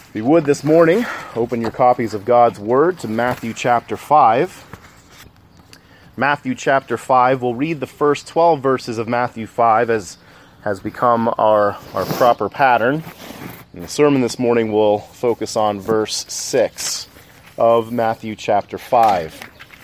If you would this morning, open your copies of God's Word to Matthew chapter 5. Matthew chapter 5, we'll read the first 12 verses of Matthew 5 as has become our proper pattern. And the sermon this morning will focus on verse 6 of Matthew chapter 5.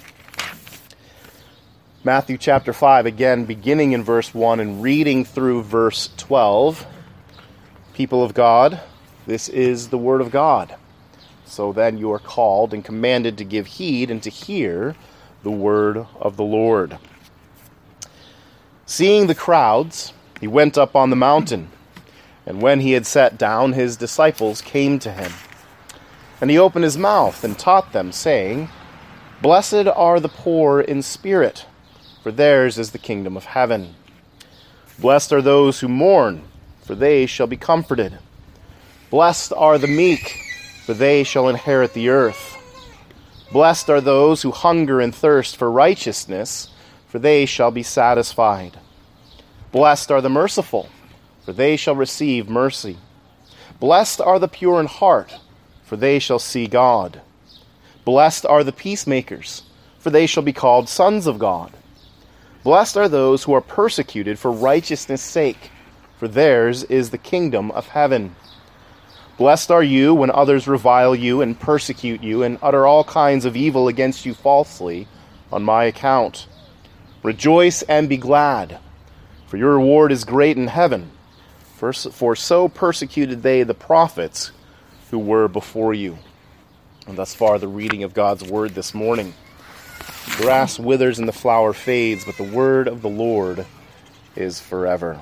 Matthew chapter 5, again, beginning in verse 1 and reading through verse 12. People of God, this is the word of God. So then you are called and commanded to give heed and to hear the word of the Lord. Seeing the crowds, he went up on the mountain, and when he had sat down, his disciples came to him. And he opened his mouth and taught them, saying, Blessed are the poor in spirit, for theirs is the kingdom of heaven. Blessed are those who mourn, for they shall be comforted. Blessed are the meek, for they shall inherit the earth. Blessed are those who hunger and thirst for righteousness, for they shall be satisfied. Blessed are the merciful, for they shall receive mercy. Blessed are the pure in heart, for they shall see God. Blessed are the peacemakers, for they shall be called sons of God. Blessed are those who are persecuted for righteousness' sake, for theirs is the kingdom of heaven. Blessed are you when others revile you and persecute you and utter all kinds of evil against you falsely on my account. Rejoice and be glad, for your reward is great in heaven, for so persecuted they the prophets who were before you. And thus far the reading of God's word this morning. The grass withers and the flower fades, but the word of the Lord is forever.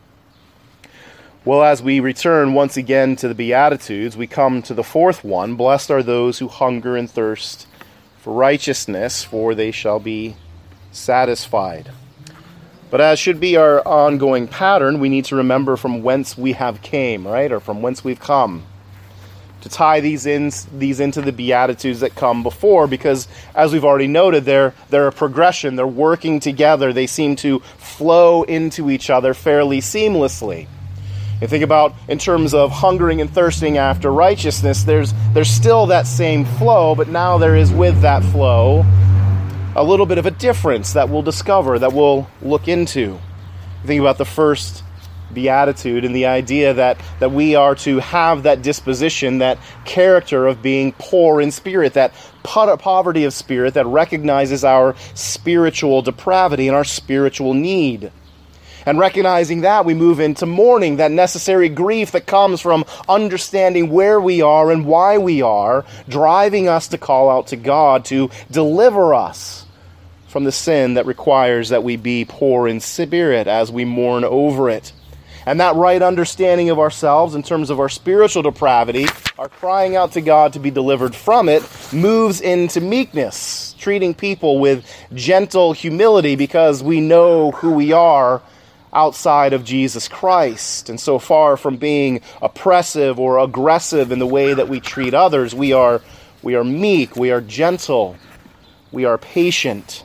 Well, as we return once again to the Beatitudes, we come to the fourth one. Blessed are those who hunger and thirst for righteousness, for they shall be satisfied. But as should be our ongoing pattern, we need to remember from whence we have came, right? Or from whence we've come. To tie these into the Beatitudes that come before, because as we've already noted, they're a progression. They're working together. They seem to flow into each other fairly seamlessly. You think about in terms of hungering and thirsting after righteousness, there's still that same flow, but now there is with that flow a little bit of a difference that we'll discover, that we'll look into. You think about the first beatitude and the idea that we are to have that disposition, that character of being poor in spirit, that poverty of spirit that recognizes our spiritual depravity and our spiritual need. And recognizing that, we move into mourning, that necessary grief that comes from understanding where we are and why we are, driving us to call out to God to deliver us from the sin that requires that we be poor in spirit as we mourn over it. And that right understanding of ourselves in terms of our spiritual depravity, our crying out to God to be delivered from it, moves into meekness, treating people with gentle humility because we know who we are outside of Jesus Christ. And so far from being oppressive or aggressive in the way that we treat others, we are meek, we are gentle, we are patient.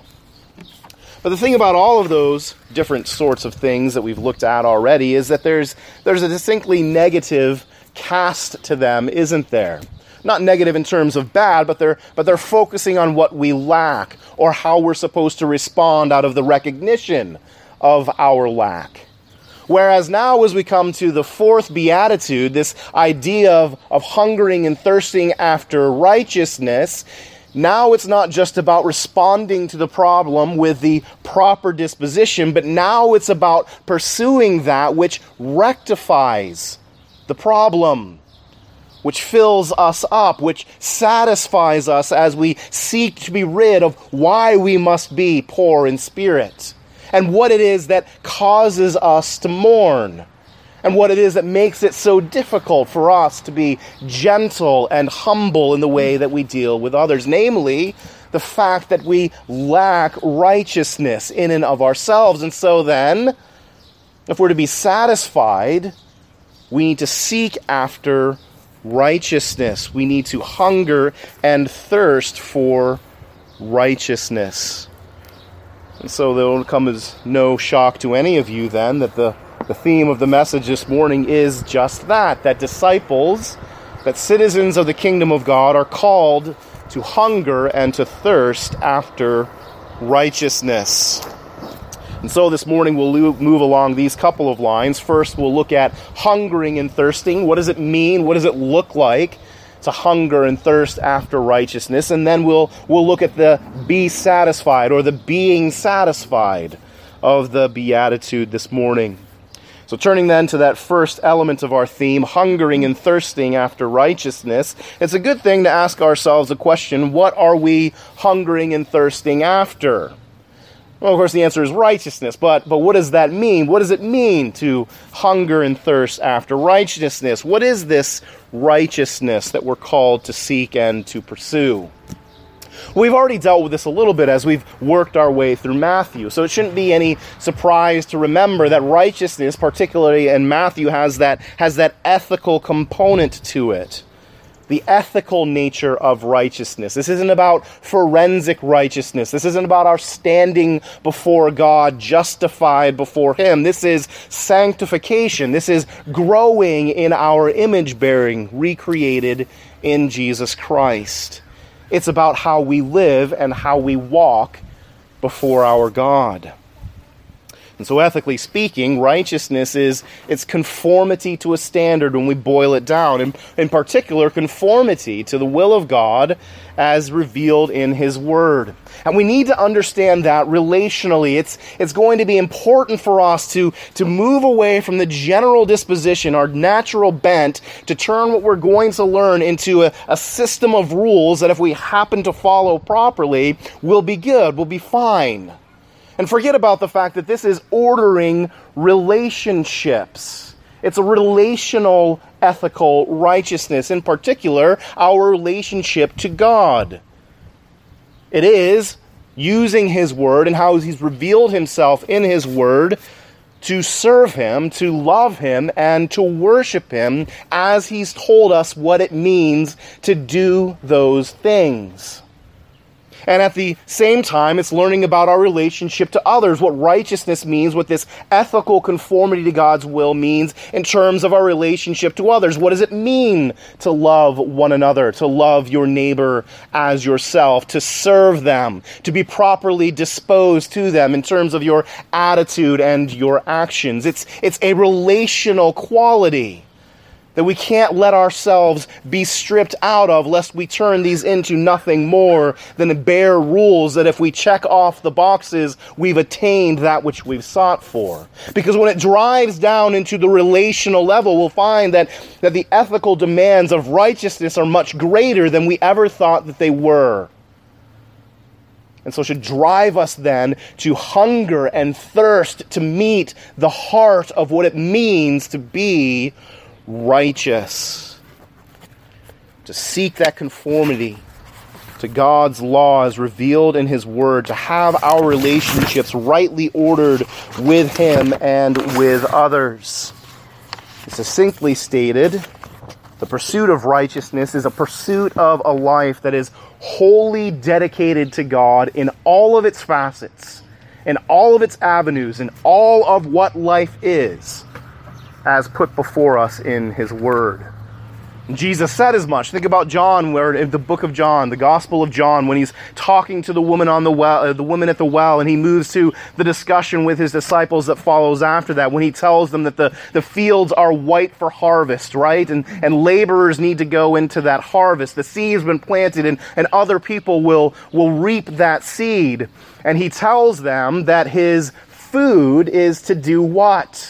But the thing about all of those different sorts of things that we've looked at already is that there's a distinctly negative cast to them, isn't there? Not negative in terms of bad, but they're focusing on what we lack or how we're supposed to respond out of the recognition of our lack. Whereas now as we come to the fourth beatitude, this idea of hungering and thirsting after righteousness, now it's not just about responding to the problem with the proper disposition, but now it's about pursuing that which rectifies the problem, which fills us up, which satisfies us as we seek to be rid of why we must be poor in spirit, and what it is that causes us to mourn, and what it is that makes it so difficult for us to be gentle and humble in the way that we deal with others. Namely, the fact that we lack righteousness in and of ourselves. And so then, if we're to be satisfied, we need to seek after righteousness. We need to hunger and thirst for righteousness. And so it will come as no shock to any of you then that the theme of the message this morning is just that disciples that citizens of the kingdom of God are called to hunger and to thirst after righteousness. And so this morning we'll move along these couple of lines. First, we'll look at hungering and thirsting. What does it mean? What does it look like to hunger and thirst after righteousness? And then we'll look at the be satisfied, or the being satisfied of the beatitude this morning. So turning then to that first element of our theme, hungering and thirsting after righteousness, it's a good thing to ask ourselves the question, what are we hungering and thirsting after? Well, of course, the answer is righteousness, but what does that mean? What does it mean to hunger and thirst after righteousness? What is this righteousness that we're called to seek and to pursue? We've already dealt with this a little bit as we've worked our way through Matthew, so it shouldn't be any surprise to remember that righteousness, particularly in Matthew, has that ethical component to it. The ethical nature of righteousness. This isn't about forensic righteousness. This isn't about our standing before God justified before Him. This is sanctification. This is growing in our image bearing, recreated in Jesus Christ. It's about how we live and how we walk before our God. And so ethically speaking, righteousness is its conformity to a standard when we boil it down. In particular, conformity to the will of God as revealed in His Word. And we need to understand that relationally. It's going to be important for us to move away from the general disposition, our natural bent, to turn what we're going to learn into a system of rules that if we happen to follow properly, will be good, will be fine. And forget about the fact that this is ordering relationships. It's a relational, ethical righteousness, in particular, our relationship to God. It is using His Word and how He's revealed Himself in His Word to serve Him, to love Him, and to worship Him as He's told us what it means to do those things. And at the same time, it's learning about our relationship to others, what righteousness means, what this ethical conformity to God's will means in terms of our relationship to others. What does it mean to love one another, to love your neighbor as yourself, to serve them, to be properly disposed to them in terms of your attitude and your actions? It's a relational quality that we can't let ourselves be stripped out of, lest we turn these into nothing more than bare rules that if we check off the boxes, we've attained that which we've sought for. Because when it drives down into the relational level, we'll find that the ethical demands of righteousness are much greater than we ever thought that they were. And so it should drive us then to hunger and thirst to meet the heart of what it means to be righteous, to seek that conformity to God's law as revealed in His Word, to have our relationships rightly ordered with Him and with others. Succinctly stated, the pursuit of righteousness is a pursuit of a life that is wholly dedicated to God in all of its facets, in all of its avenues, in all of what life is, as put before us in His Word. And Jesus said as much. Think about John, where in the book of John, the Gospel of John, when he's talking to the woman on the well, the woman at the well, and he moves to the discussion with his disciples that follows after that, when he tells them that the fields are white for harvest, right? And laborers need to go into that harvest. The seed's been planted, and other people will reap that seed. And he tells them that his food is to do what?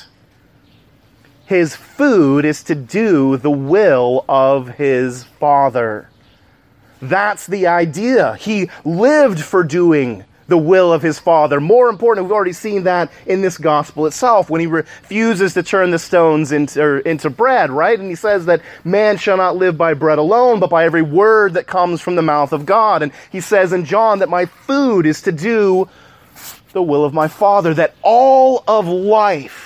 His food is to do the will of His Father. That's the idea. He lived for doing the will of His Father. More important, we've already seen that in this gospel itself, when He refuses to turn the stones into bread, right? And He says that man shall not live by bread alone, but by every word that comes from the mouth of God. And He says in John that my food is to do the will of my Father, that all of life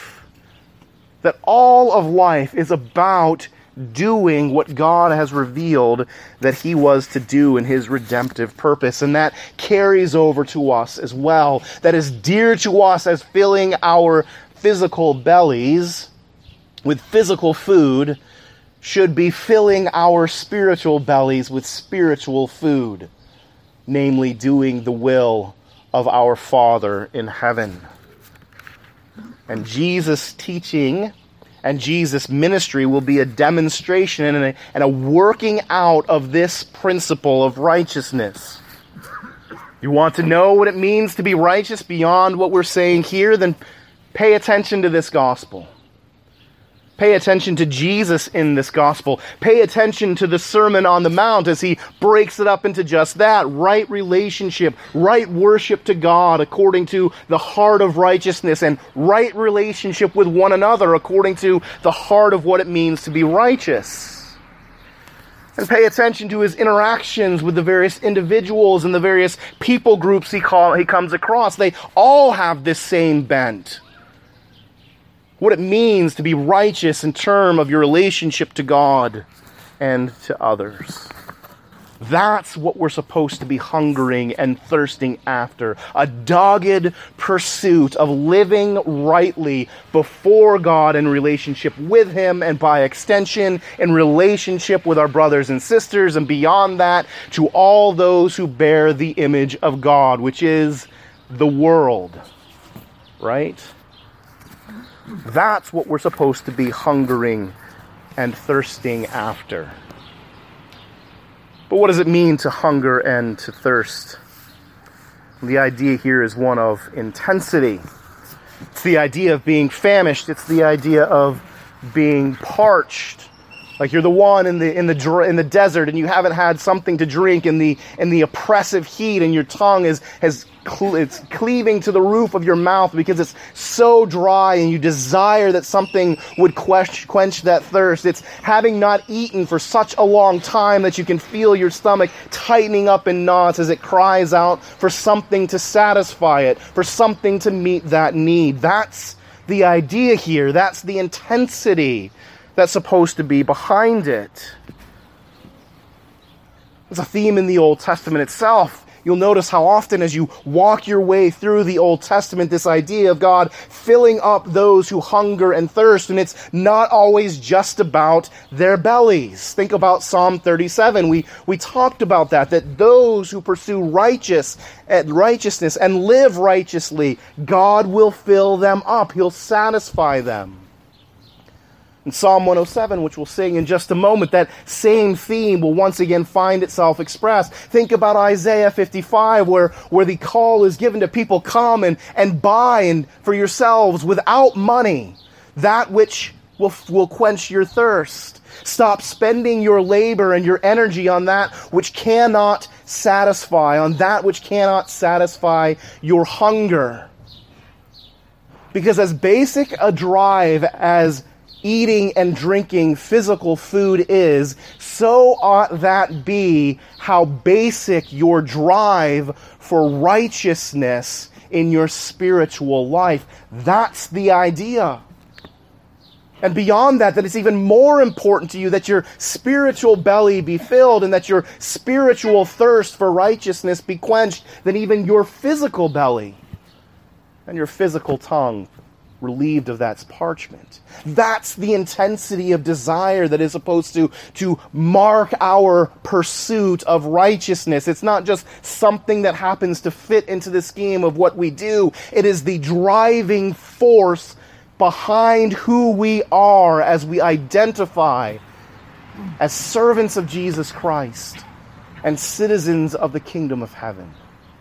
is about doing what God has revealed that He was to do in His redemptive purpose. And that carries over to us as well. That is dear to us as filling our physical bellies with physical food should be filling our spiritual bellies with spiritual food, namely doing the will of our Father in heaven. And Jesus' teaching and Jesus' ministry will be a demonstration and a working out of this principle of righteousness. You want to know what it means to be righteous beyond what we're saying here? Then pay attention to this gospel. Pay attention to Jesus in this gospel. Pay attention to the Sermon on the Mount as he breaks it up into just that. Right relationship, right worship to God according to the heart of righteousness, and right relationship with one another according to the heart of what it means to be righteous. And pay attention to his interactions with the various individuals and the various people groups he comes across. They all have this same bent. What it means to be righteous in terms of your relationship to God and to others. That's what we're supposed to be hungering and thirsting after. A dogged pursuit of living rightly before God in relationship with Him, and by extension in relationship with our brothers and sisters, and beyond that to all those who bear the image of God, which is the world. Right? That's what we're supposed to be hungering and thirsting after. But what does it mean to hunger and to thirst? The idea here is one of intensity. It's the idea of being famished. It's the idea of being parched. Like you're the one in the desert, and you haven't had something to drink in the oppressive heat, and your tongue it's cleaving to the roof of your mouth because it's so dry, and you desire that something would quench that thirst. It's having not eaten for such a long time that you can feel your stomach tightening up in knots as it cries out for something to satisfy it, for something to meet that need. That's the idea here. That's the intensity that's supposed to be behind it. It's a theme in the Old Testament itself. You'll notice how often as you walk your way through the Old Testament, this idea of God filling up those who hunger and thirst, and it's not always just about their bellies. Think about Psalm 37. We talked about that those who pursue righteousness and live righteously, God will fill them up. He'll satisfy them. In Psalm 107, which we'll sing in just a moment, that same theme will once again find itself expressed. Think about Isaiah 55, where the call is given to people, come and buy and for yourselves without money that which will quench your thirst. Stop spending your labor and your energy on that which cannot satisfy, on that which cannot satisfy your hunger. Because as basic a drive as eating and drinking physical food is, so ought that be how basic your drive for righteousness in your spiritual life. That's the idea. And beyond that it's even more important to you that your spiritual belly be filled and that your spiritual thirst for righteousness be quenched than even your physical belly and your physical tongue relieved of that parchment. That's the intensity of desire that is supposed to mark our pursuit of righteousness. It's not just something that happens to fit into the scheme of what we do. It is the driving force behind who we are as we identify as servants of Jesus Christ and citizens of the kingdom of heaven.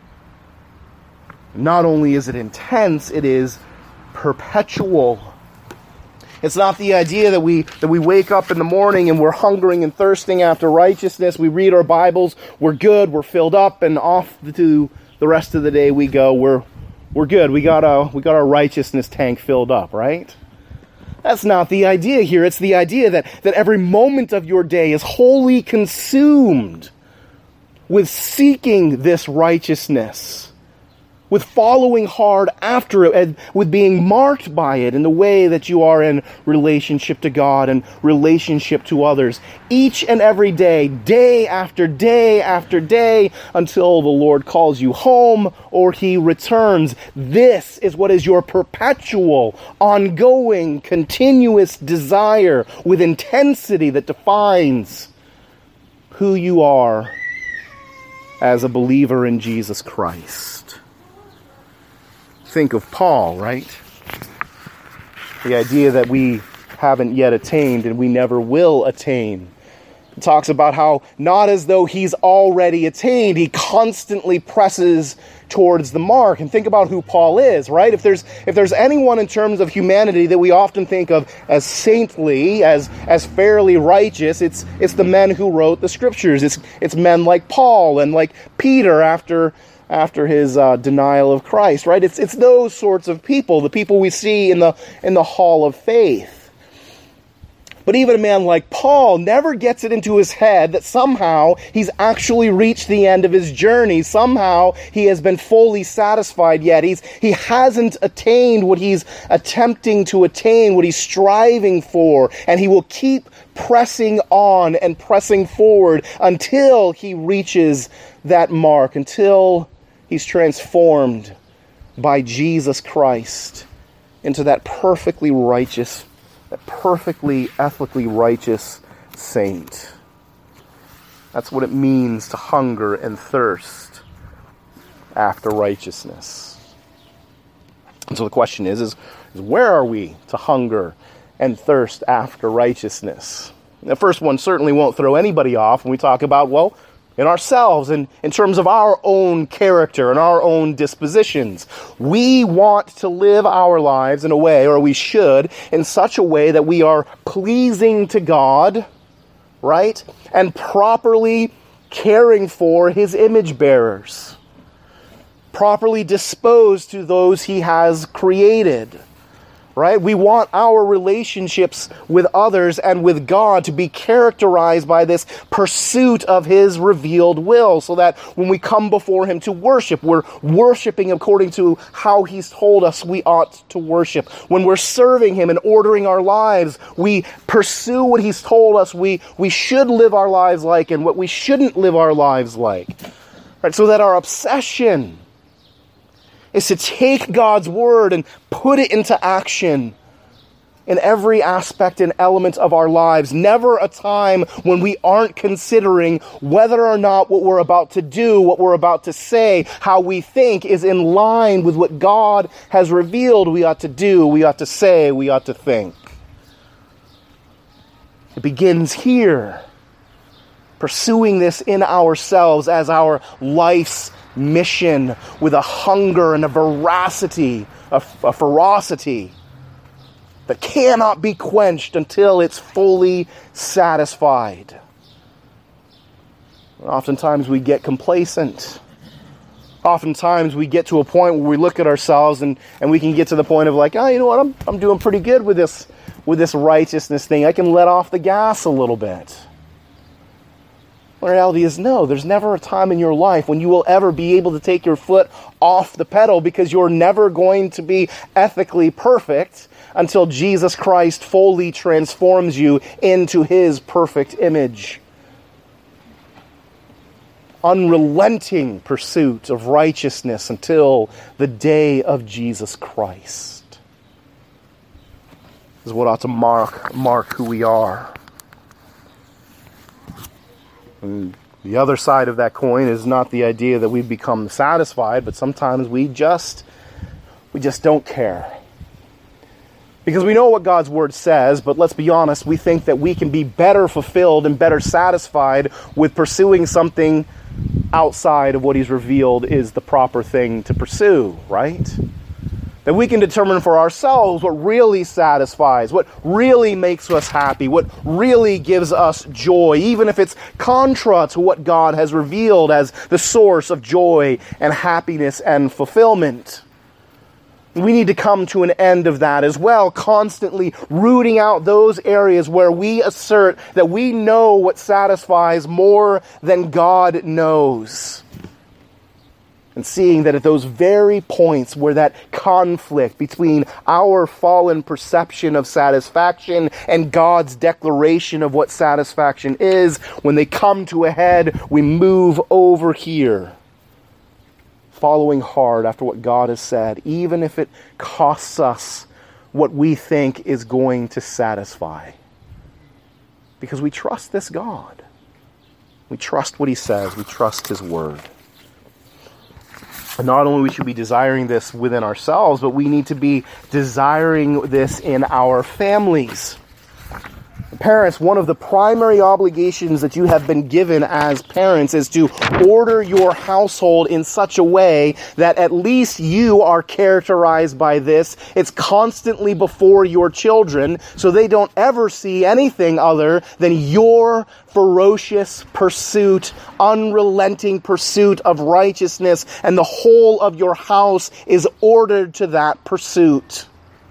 Not only is it intense, it is perpetual. It's not the idea that we wake up in the morning and we're hungering and thirsting after righteousness. We read our Bibles, we're good, we're filled up, and off to the rest of the day we go. We're good. We got our righteousness tank filled up, right? That's not the idea here. It's the idea that every moment of your day is wholly consumed with seeking this righteousness, with following hard after it, and with being marked by it in the way that you are in relationship to God and relationship to others. Each and every day, day after day after day, until the Lord calls you home or He returns. This is what is your perpetual, ongoing, continuous desire with intensity that defines who you are as a believer in Jesus Christ. Think of Paul, right? The idea that we haven't yet attained and we never will attain. It talks about how not as though he's already attained, he constantly presses towards the mark. And think about who Paul is, right? If there's anyone in terms of humanity that we often think of as saintly, as fairly righteous, it's the men who wrote the scriptures. It's men like Paul and like Peter after his denial of Christ, right? It's those sorts of people, the people we see in the hall of faith. But even a man like Paul never gets it into his head that somehow he's actually reached the end of his journey. Somehow he has been fully satisfied yet. He hasn't attained what he's attempting to attain, what he's striving for. And he will keep pressing on and pressing forward until he reaches that mark, until he's transformed by Jesus Christ into that perfectly righteous, that perfectly, ethically righteous saint. That's what it means to hunger and thirst after righteousness. And so the question is where are we to hunger and thirst after righteousness? The first one certainly won't throw anybody off when we talk about, well, in ourselves and in terms of our own character and our own dispositions. We want to live our lives in a way, or we should, in such a way that we are pleasing to God, right? And properly caring for His image bearers. Properly disposed to those He has created. Right? We want our relationships with others and with God to be characterized by this pursuit of His revealed will, so that when we come before Him to worship, we're worshiping according to how He's told us we ought to worship. When we're serving Him and ordering our lives, we pursue what He's told us we should live our lives like and what we shouldn't live our lives like. Right? So that our obsession is to take God's word and put it into action in every aspect and element of our lives. Never a time when we aren't considering whether or not what we're about to do, what we're about to say, how we think is in line with what God has revealed we ought to do, we ought to say, we ought to think. It begins here, pursuing this in ourselves as our life's mission, with a hunger and a veracity, a ferocity that cannot be quenched until it's fully satisfied. Oftentimes we get complacent. Oftentimes we get to a point where we look at ourselves and we can get to the point of like, oh, you know what, I'm doing pretty good with this righteousness thing. I can let off the gas a little bit. The reality is no, there's never a time in your life when you will ever be able to take your foot off the pedal, because you're never going to be ethically perfect until Jesus Christ fully transforms you into His perfect image. Unrelenting pursuit of righteousness until the day of Jesus Christ. This is what ought to mark who we are. And the other side of that coin is not the idea that we become satisfied, but sometimes we just don't care. Because we know what God's Word says, but let's be honest, we think that we can be better fulfilled and better satisfied with pursuing something outside of what He's revealed is the proper thing to pursue, right? That we can determine for ourselves what really satisfies, what really makes us happy, what really gives us joy, even if it's contra to what God has revealed as the source of joy and happiness and fulfillment. We need to come to an end of that as well, constantly rooting out those areas where we assert that we know what satisfies more than God knows. And seeing that at those very points where that conflict between our fallen perception of satisfaction and God's declaration of what satisfaction is, when they come to a head, we move over here, following hard after what God has said, even if it costs us what we think is going to satisfy. Because we trust this God. We trust what He says. We trust His Word. And not only we should be desiring this within ourselves, but we need to be desiring this in our families. Parents, one of the primary obligations that you have been given as parents is to order your household in such a way that at least you are characterized by this. It's constantly before your children, so they don't ever see anything other than your ferocious pursuit, unrelenting pursuit of righteousness, and the whole of your house is ordered to that pursuit.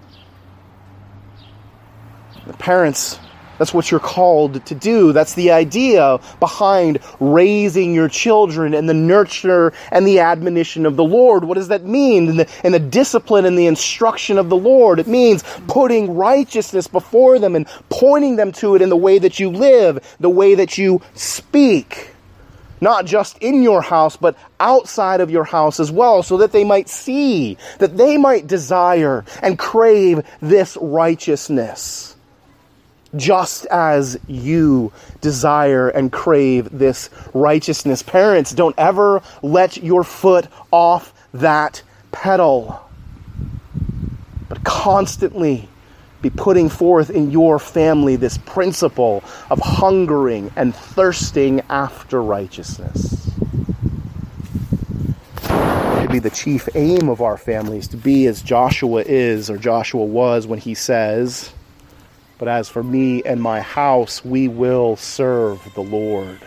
The parents, that's what you're called to do. That's the idea behind raising your children and the nurture and the admonition of the Lord. What does that mean? In the discipline and the instruction of the Lord. It means putting righteousness before them and pointing them to it in the way that you live, the way that you speak. Not just in your house, but outside of your house as well, so that they might see, that they might desire and crave this righteousness. Just as you desire and crave this righteousness. Parents, don't ever let your foot off that pedal, but constantly be putting forth in your family this principle of hungering and thirsting after righteousness. It should be the chief aim of our families to be as Joshua is, or Joshua was, when he says, "But as for me and my house, we will serve the Lord."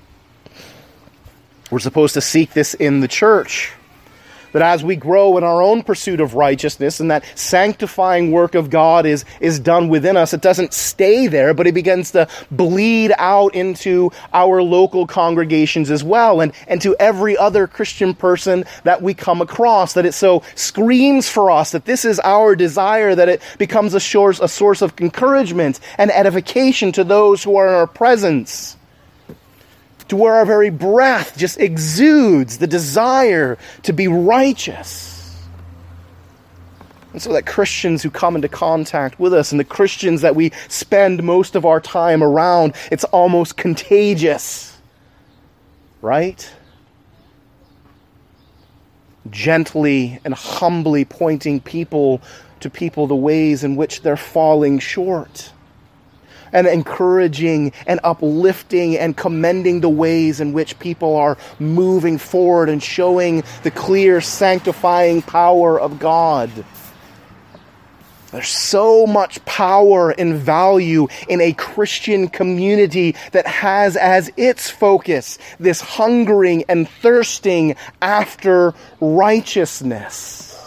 We're supposed to seek this in the church. That as we grow in our own pursuit of righteousness and that sanctifying work of God is done within us, it doesn't stay there, but it begins to bleed out into our local congregations as well, and to every other Christian person that we come across, that it so screams for us that this is our desire, that it becomes a source of encouragement and edification to those who are in our presence. To where our very breath just exudes the desire to be righteous. And so that Christians who come into contact with us and the Christians that we spend most of our time around, it's almost contagious. Right? Gently and humbly pointing people the ways in which they're falling short. And encouraging and uplifting and commending the ways in which people are moving forward and showing the clear sanctifying power of God. There's so much power and value in a Christian community that has as its focus this hungering and thirsting after righteousness.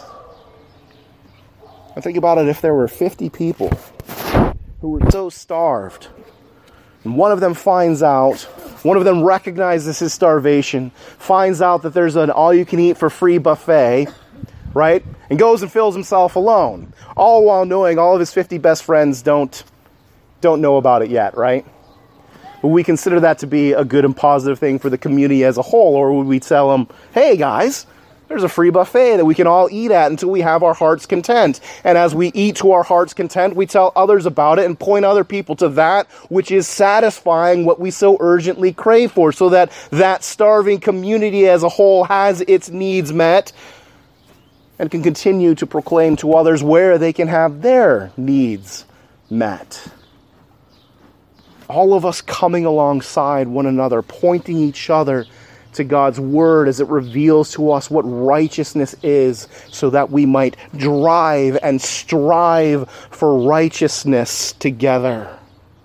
I think about it, if there were 50 people who were so starved, and one of them recognizes his starvation, finds out that there's an all-you-can-eat for free buffet, right? And goes and fills himself alone, all while knowing all of his 50 best friends don't know about it yet, right? Would we consider that to be a good and positive thing for the community as a whole, or would we tell them, hey guys, there's a free buffet that we can all eat at until we have our heart's content. And as we eat to our heart's content, we tell others about it and point other people to that which is satisfying what we so urgently crave for, so that that starving community as a whole has its needs met and can continue to proclaim to others where they can have their needs met. All of us coming alongside one another, pointing each other to God's Word as it reveals to us what righteousness is, so that we might drive and strive for righteousness together.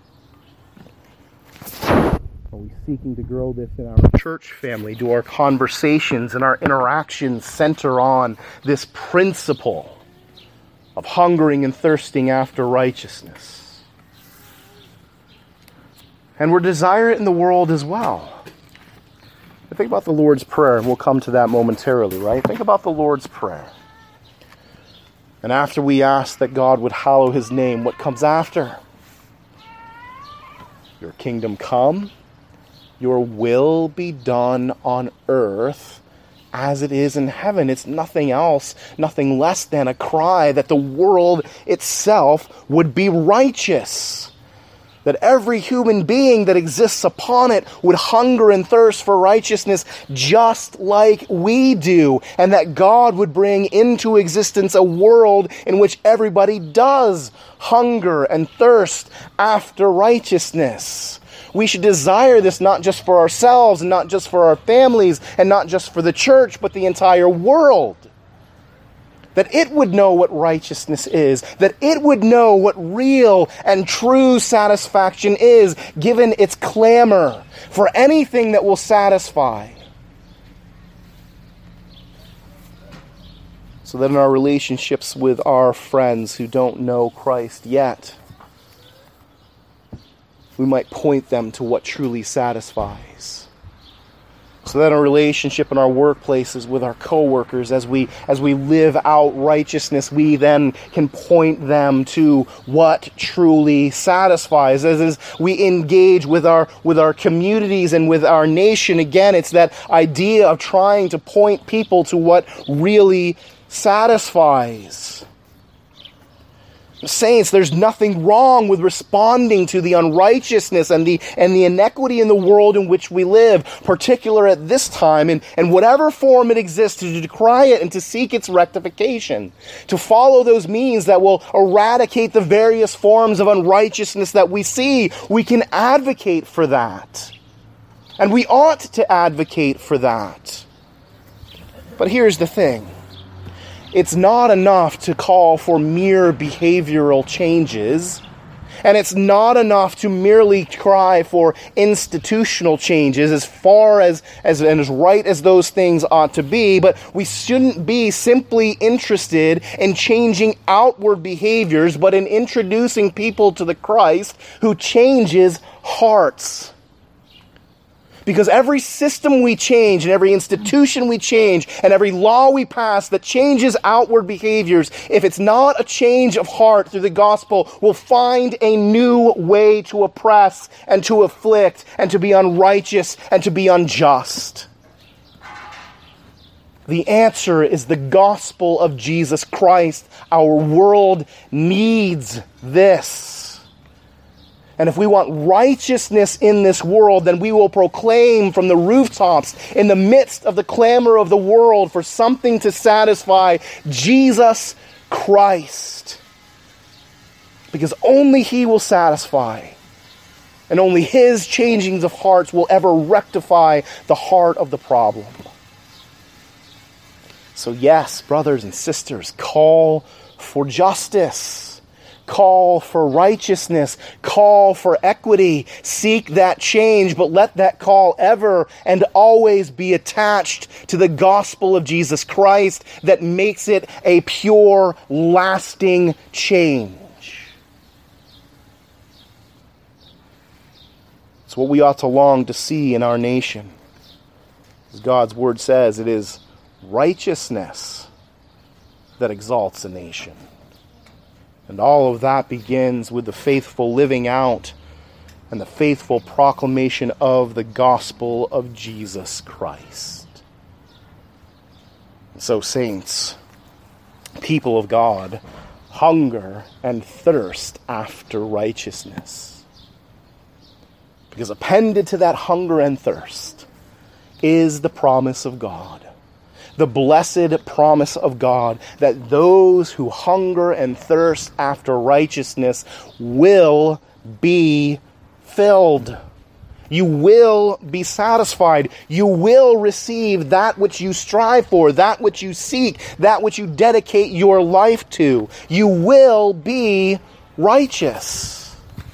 Are we seeking to grow this in our church family? Do our conversations and our interactions center on this principle of hungering and thirsting after righteousness? And we're desire it in the world as well. Think about the Lord's Prayer, and we'll come to that momentarily, right? Think about the Lord's Prayer. And after we ask that God would hallow his name, what comes after? Your kingdom come, your will be done on earth as it is in heaven. It's nothing else, nothing less than a cry that the world itself would be righteous. That every human being that exists upon it would hunger and thirst for righteousness just like we do. And that God would bring into existence a world in which everybody does hunger and thirst after righteousness. We should desire this not just for ourselves and not just for our families and not just for the church, but the entire world. That it would know what righteousness is, that it would know what real and true satisfaction is, given its clamor for anything that will satisfy. So that in our relationships with our friends who don't know Christ yet, we might point them to what truly satisfies. So that in our relationship in our workplaces with our co-workers, as we live out righteousness, we then can point them to what truly satisfies. As we engage with our communities and with our nation, again, it's that idea of trying to point people to what really satisfies. Saints, there's nothing wrong with responding to the unrighteousness and the inequity in the world in which we live, particular at this time, and whatever form it exists, to decry it and to seek its rectification, to follow those means that will eradicate the various forms of unrighteousness that we see. We can advocate for that. And we ought to advocate for that. But here's the thing. It's not enough to call for mere behavioral changes, and it's not enough to merely cry for institutional changes as far as right as those things ought to be, but we shouldn't be simply interested in changing outward behaviors, but in introducing people to the Christ who changes hearts. Because every system we change and every institution we change and every law we pass that changes outward behaviors, if it's not a change of heart through the gospel, will find a new way to oppress and to afflict and to be unrighteous and to be unjust. The answer is the gospel of Jesus Christ. Our world needs this. And if we want righteousness in this world, then we will proclaim from the rooftops, in the midst of the clamor of the world for something to satisfy, Jesus Christ. Because only He will satisfy. And only His changings of hearts will ever rectify the heart of the problem. So yes, brothers and sisters, call for justice. Call for righteousness, call for equity, seek that change, but let that call ever and always be attached to the gospel of Jesus Christ that makes it a pure, lasting change. It's what we ought to long to see in our nation. As God's word says, it is righteousness that exalts a nation. And all of that begins with the faithful living out and the faithful proclamation of the gospel of Jesus Christ. And so, saints, people of God, hunger and thirst after righteousness. Because appended to that hunger and thirst is the promise of God. The blessed promise of God that those who hunger and thirst after righteousness will be filled. You will be satisfied. You will receive that which you strive for, that which you seek, that which you dedicate your life to. You will be righteous.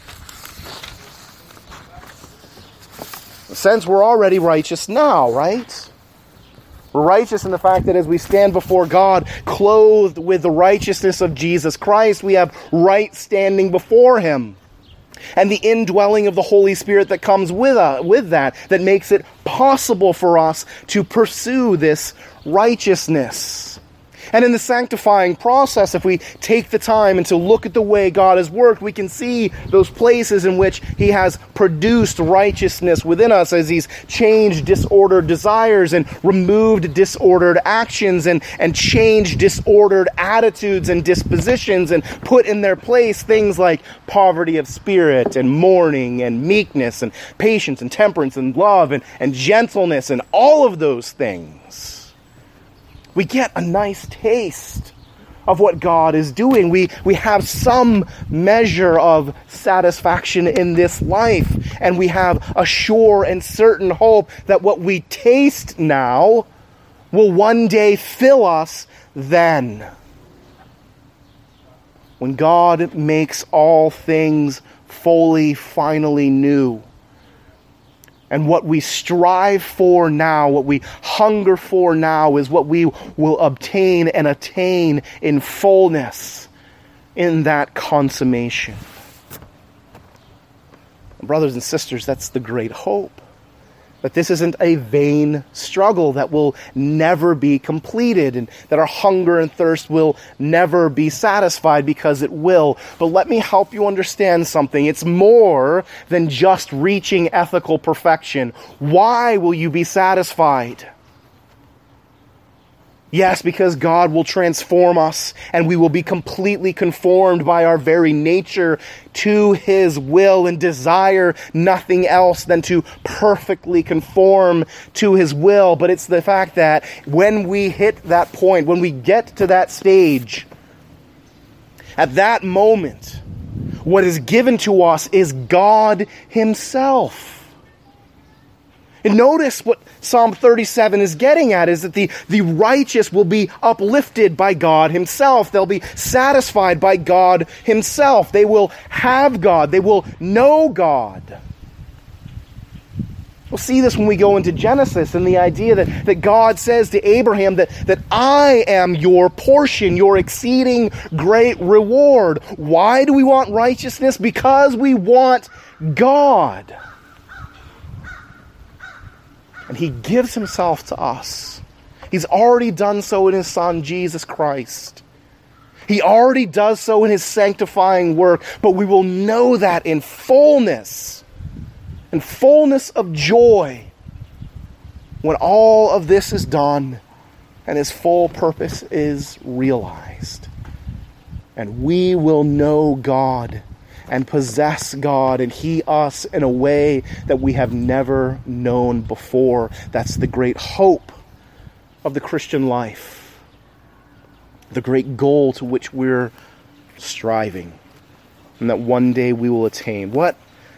Since we're already righteous now, right? We're righteous in the fact that as we stand before God, clothed with the righteousness of Jesus Christ, we have right standing before Him. And the indwelling of the Holy Spirit that comes with that makes it possible for us to pursue this righteousness. And in the sanctifying process, if we take the time and to look at the way God has worked, we can see those places in which He has produced righteousness within us as He's changed disordered desires and removed disordered actions and changed disordered attitudes and dispositions and put in their place things like poverty of spirit and mourning and meekness and patience and temperance and love and gentleness and all of those things. We get a nice taste of what God is doing. We have some measure of satisfaction in this life, and we have a sure and certain hope that what we taste now will one day fill us then. When God makes all things fully, finally new. And what we strive for now, what we hunger for now, is what we will obtain and attain in fullness in that consummation. Brothers and sisters, that's the great hope. That this isn't a vain struggle that will never be completed, and that our hunger and thirst will never be satisfied, because it will. But let me help you understand something. It's more than just reaching ethical perfection. Why will you be satisfied? Yes, because God will transform us, and we will be completely conformed by our very nature to His will, and desire nothing else than to perfectly conform to His will. But it's the fact that when we hit that point, when we get to that stage, at that moment, what is given to us is God Himself. And notice what Psalm 37 is getting at, is that the righteous will be uplifted by God Himself. They'll be satisfied by God Himself. They will have God. They will know God. We'll see this when we go into Genesis, and the idea that God says to Abraham that I am your portion, your exceeding great reward. Why do we want righteousness? Because we want God. And He gives Himself to us. He's already done so in His Son, Jesus Christ. He already does so in His sanctifying work, but we will know that in fullness of joy, when all of this is done and His full purpose is realized. And we will know God and possess God and He us in a way that we have never known before. That's the great hope of the Christian life. The great goal to which we're striving. And that one day we will attain. What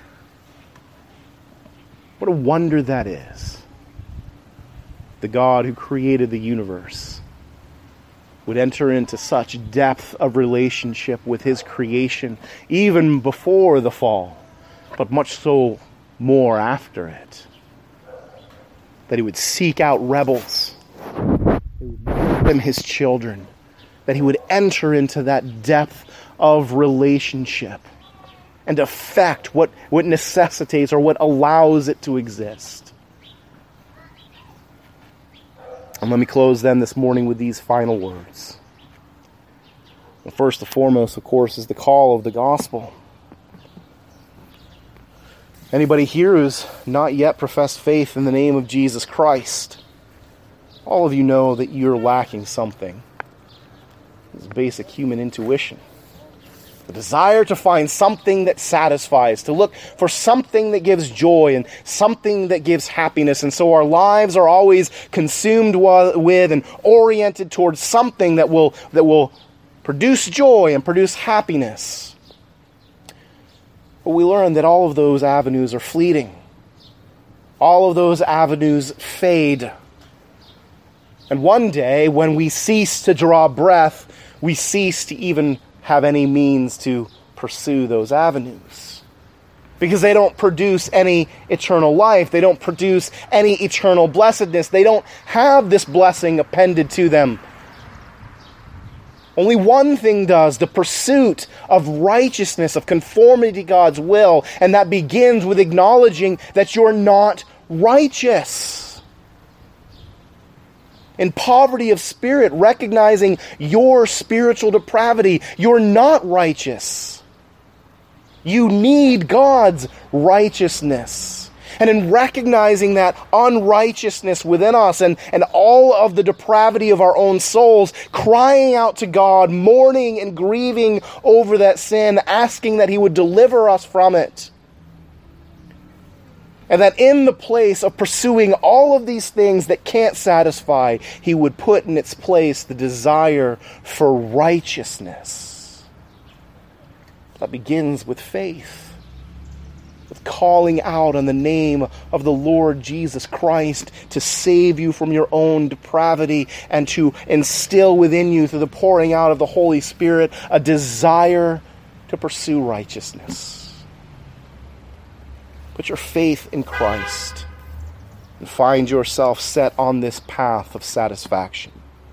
a wonder that is. The God who created the universe would enter into such depth of relationship with His creation, even before the fall, but much so more after it. That He would seek out rebels, He would make them His children, that He would enter into that depth of relationship and affect what necessitates or what allows it to exist. And let me close then this morning with these final words. And first and foremost, of course, is the call of the gospel. Anybody here who's not yet professed faith in the name of Jesus Christ, all of you know that you're lacking something. It's basic human intuition. The desire to find something that satisfies, to look for something that gives joy and something that gives happiness. And so our lives are always consumed with and oriented towards something that will produce joy and produce happiness. But we learn that all of those avenues are fleeting. All of those avenues fade. And one day, when we cease to draw breath, we cease to even have any means to pursue those avenues. Because they don't produce any eternal life. They don't produce any eternal blessedness. They don't have this blessing appended to them. Only one thing does, the pursuit of righteousness, of conformity to God's will, and that begins with acknowledging that you're not righteous. In poverty of spirit, recognizing your spiritual depravity, you're not righteous. You need God's righteousness. And in recognizing that unrighteousness within us and all of the depravity of our own souls, crying out to God, mourning and grieving over that sin, asking that He would deliver us from it. And that in the place of pursuing all of these things that can't satisfy, He would put in its place the desire for righteousness. That begins with faith. With calling out on the name of the Lord Jesus Christ to save you from your own depravity and to instill within you, through the pouring out of the Holy Spirit, a desire to pursue righteousness. Put your faith in Christ and find yourself set on this path of satisfaction.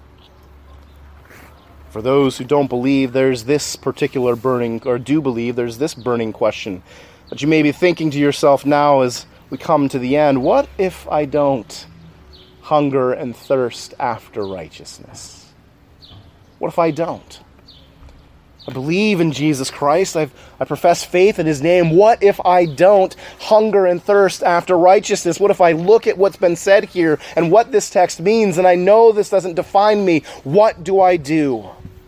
For those who don't believe, there's this particular burning, or do believe, there's this burning question that you may be thinking to yourself now as we come to the end. What if I don't hunger and thirst after righteousness? What if I don't? I believe in Jesus Christ. I profess faith in His name. What if I don't hunger and thirst after righteousness? What if I look at what's been said here and what this text means, and I know this doesn't define me? What do I do?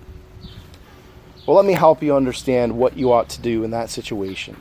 Well, let me help you understand what you ought to do in that situation.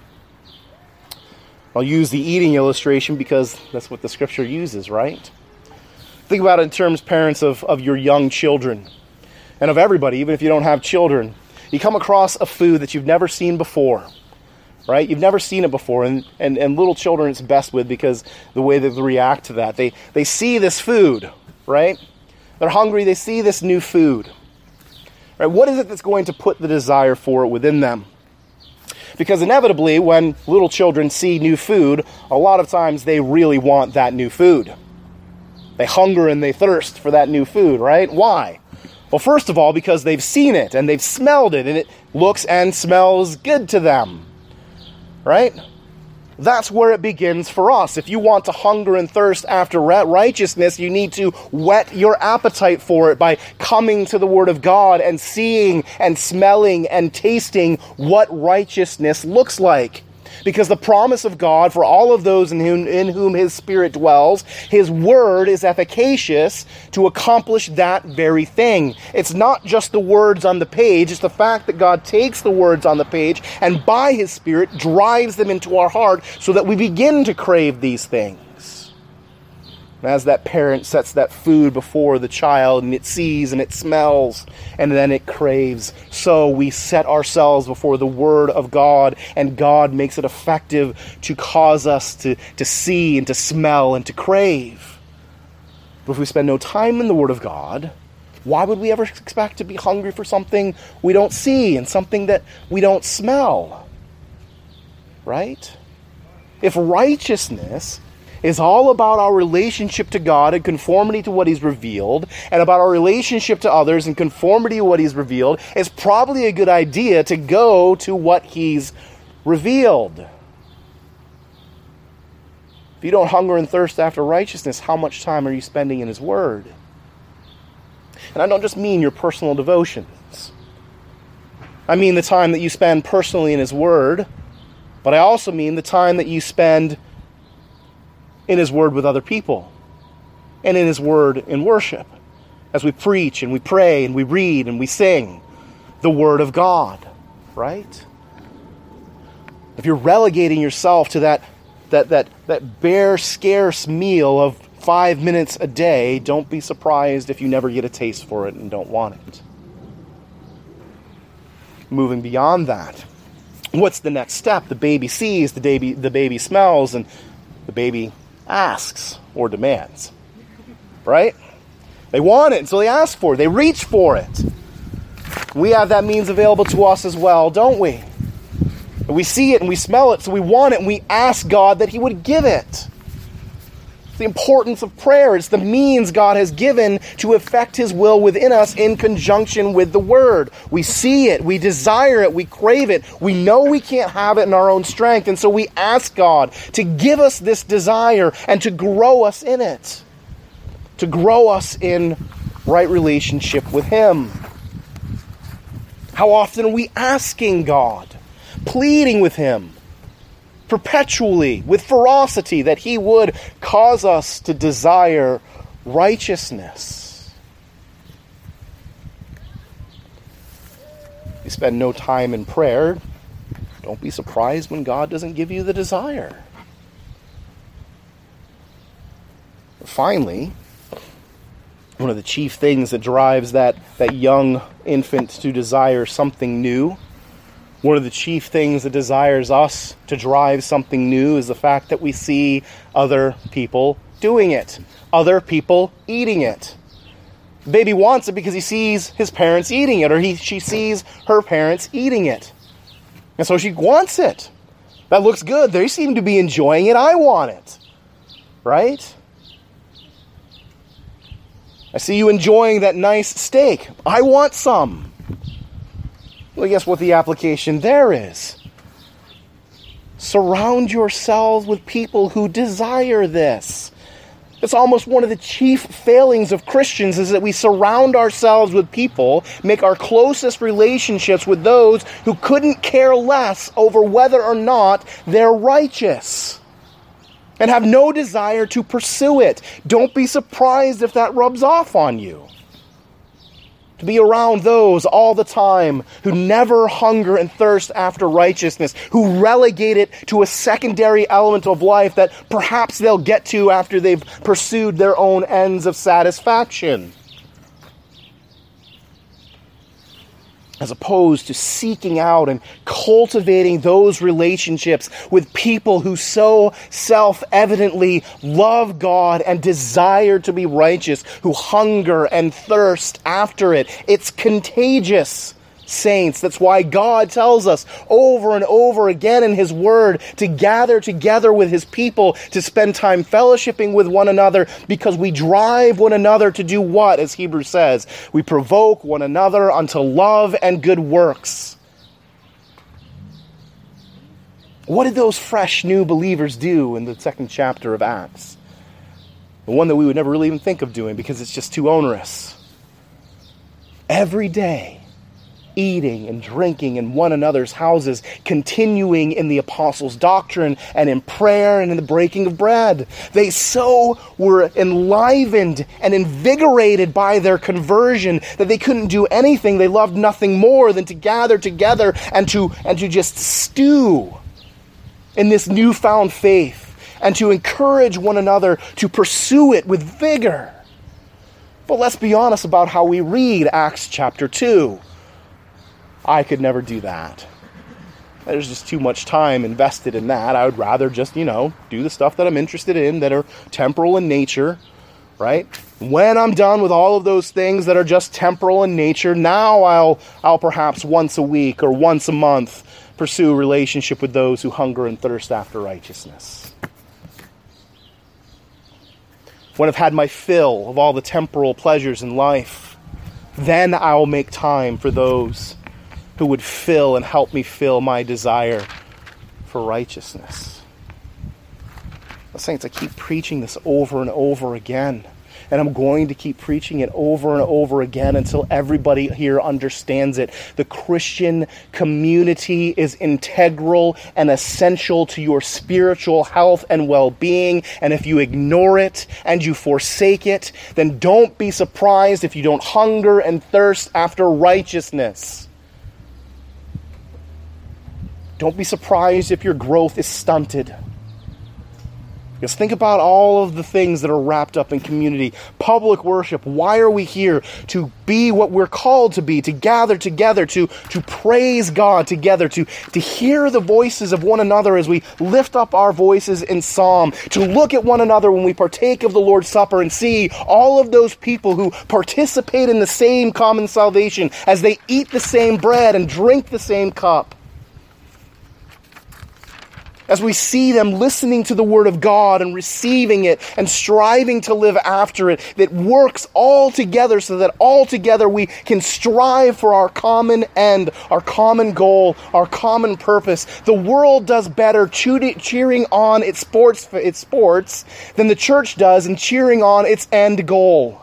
I'll use the eating illustration because that's what the Scripture uses, right? Think about it in terms, parents, of your young children. And of everybody, even if you don't have children. You come across a food that you've never seen before, right? You've never seen it before. And little children it's best with because the way that they react to that. They see this food, right? They're hungry. They see this new food. Right? What is it that's going to put the desire for it within them? Because inevitably, when little children see new food, a lot of times they really want that new food. They hunger and they thirst for that new food, right? Why? Well, first of all, because they've seen it and they've smelled it and it looks and smells good to them, right? That's where it begins for us. If you want to hunger and thirst after righteousness, you need to whet your appetite for it by coming to the Word of God and seeing and smelling and tasting what righteousness looks like. Because the promise of God for all of those in whom His Spirit dwells, His Word is efficacious to accomplish that very thing. It's not just the words on the page, it's the fact that God takes the words on the page and by His Spirit drives them into our heart so that we begin to crave these things. And as that parent sets that food before the child and it sees and it smells and then it craves, so we set ourselves before the Word of God and God makes it effective to cause us to see and to smell and to crave. But if we spend no time in the Word of God, why would we ever expect to be hungry for something we don't see and something that we don't smell? Right? If righteousness is all about our relationship to God and conformity to what He's revealed, and about our relationship to others and conformity to what He's revealed, it's probably a good idea to go to what He's revealed. If you don't hunger and thirst after righteousness, how much time are you spending in His Word? And I don't just mean your personal devotions. I mean the time that you spend personally in His Word, but I also mean the time that you spend in His Word with other people, and in His Word in worship, as we preach and we pray and we read and we sing the Word of God, right? If you're relegating yourself to that bare, scarce meal of 5 minutes a day, don't be surprised if you never get a taste for it and don't want it. Moving beyond that, what's the next step? The baby sees, the baby smells, and the baby asks or demands, right? They want it, so they ask for it. They reach for it. We have that means available to us as well, don't we? We see it and we smell it, so we want it, and we ask God that He would give it. It's the importance of prayer. It's the means God has given to effect his will within us in conjunction with the word. We see it, we desire it, we crave it. We know we can't have it in our own strength, and so we ask God to give us this desire and to grow us in it. To grow us in right relationship with him. How often are we asking God, pleading with him, perpetually, with ferocity, that he would cause us to desire righteousness? If you spend no time in prayer, don't be surprised when God doesn't give you the desire. Finally, one of the chief things that drives that young infant to desire something new, one of the chief things that desires us to drive something new, is the fact that we see other people doing it, other people eating it. The baby wants it because he sees his parents eating it, or she sees her parents eating it. And so she wants it. That looks good. They seem to be enjoying it. I want it. Right? I see you enjoying that nice steak. I want some. Well, guess what the application there is? Surround yourselves with people who desire this. It's almost one of the chief failings of Christians, is that we surround ourselves with people, make our closest relationships with those who couldn't care less over whether or not they're righteous, and have no desire to pursue it. Don't be surprised if that rubs off on you. To be around those all the time who never hunger and thirst after righteousness, who relegate it to a secondary element of life that perhaps they'll get to after they've pursued their own ends of satisfaction. As opposed to seeking out and cultivating those relationships with people who so self-evidently love God and desire to be righteous, who hunger and thirst after it. It's contagious, saints. That's why God tells us over and over again in his word to gather together with his people, to spend time fellowshipping with one another, because we drive one another to do what? As Hebrews says, we provoke one another unto love and good works. What did those fresh new believers do in the second chapter of Acts? The one that we would never really even think of doing because it's just too onerous. Every day, eating and drinking in one another's houses, continuing in the apostles' doctrine and in prayer and in the breaking of bread. They so were enlivened and invigorated by their conversion that they couldn't do anything. They loved nothing more than to gather together and to just stew in this newfound faith and to encourage one another to pursue it with vigor. But let's be honest about how we read Acts chapter 2. I could never do that. There's just too much time invested in that. I would rather just, do the stuff that I'm interested in that are temporal in nature, right? When I'm done with all of those things that are just temporal in nature, now I'll perhaps once a week or once a month pursue a relationship with those who hunger and thirst after righteousness. When I've had my fill of all the temporal pleasures in life, then I'll make time for those who would fill and help me fill my desire for righteousness. The saints, I keep preaching this over and over again. And I'm going to keep preaching it over and over again until everybody here understands it. The Christian community is integral and essential to your spiritual health and well-being. And if you ignore it and you forsake it, then don't be surprised if you don't hunger and thirst after righteousness. Don't be surprised if your growth is stunted. Because think about all of the things that are wrapped up in community. Public worship. Why are we here? To be what we're called to be. To gather together. To praise God together. To hear the voices of one another as we lift up our voices in psalm. To look at one another when we partake of the Lord's Supper and see all of those people who participate in the same common salvation as they eat the same bread and drink the same cup. As we see them listening to the Word of God and receiving it and striving to live after it, that works all together so that all together we can strive for our common end, our common goal, our common purpose. The world does better cheering on its sports than the church does in cheering on its end goal.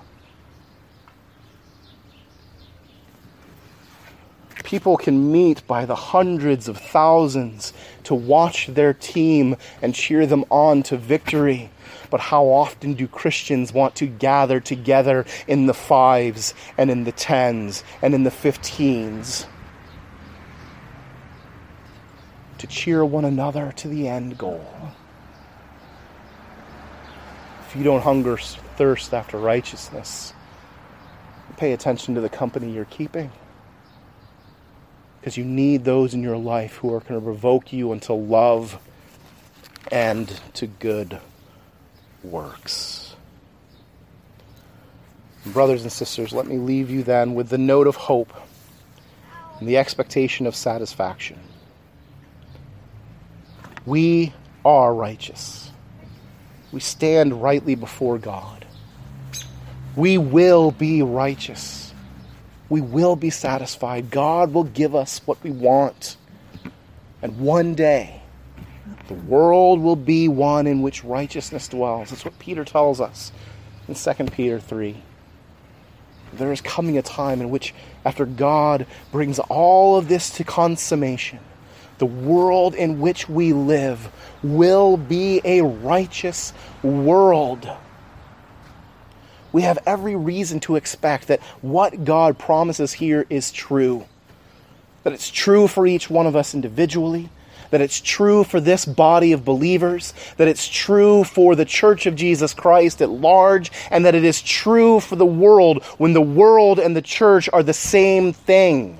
People can meet by the hundreds of thousands to watch their team and cheer them on to victory. But how often do Christians want to gather together in the 5s and in the 10s and in the 15s to cheer one another to the end goal? If you don't hunger, thirst after righteousness, pay attention to the company you're keeping. Because you need those in your life who are going to provoke you unto love and to good works. Brothers and sisters, let me leave you then with the note of hope and the expectation of satisfaction. We are righteous. We stand rightly before God. We will be righteous. We will be satisfied. God will give us what we want. And one day, the world will be one in which righteousness dwells. That's what Peter tells us in 2 Peter 3. There is coming a time in which, after God brings all of this to consummation, the world in which we live will be a righteous world. We have every reason to expect that what God promises here is true. That it's true for each one of us individually. That it's true for this body of believers. That it's true for the Church of Jesus Christ at large. And that it is true for the world when the world and the church are the same thing.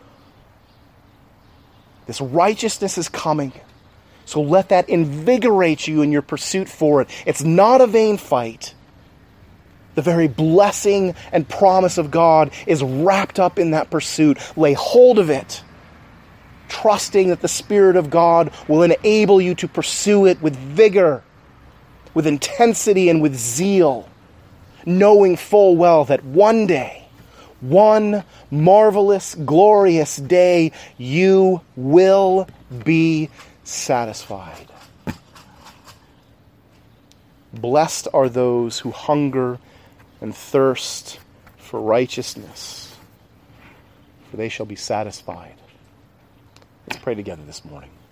This righteousness is coming. So let that invigorate you in your pursuit for it. It's not a vain fight. The very blessing and promise of God is wrapped up in that pursuit. Lay hold of it, trusting that the Spirit of God will enable you to pursue it with vigor, with intensity, and with zeal, knowing full well that one day, one marvelous, glorious day, you will be satisfied. Blessed are those who hunger and thirst for righteousness, for they shall be satisfied. Let's pray together this morning.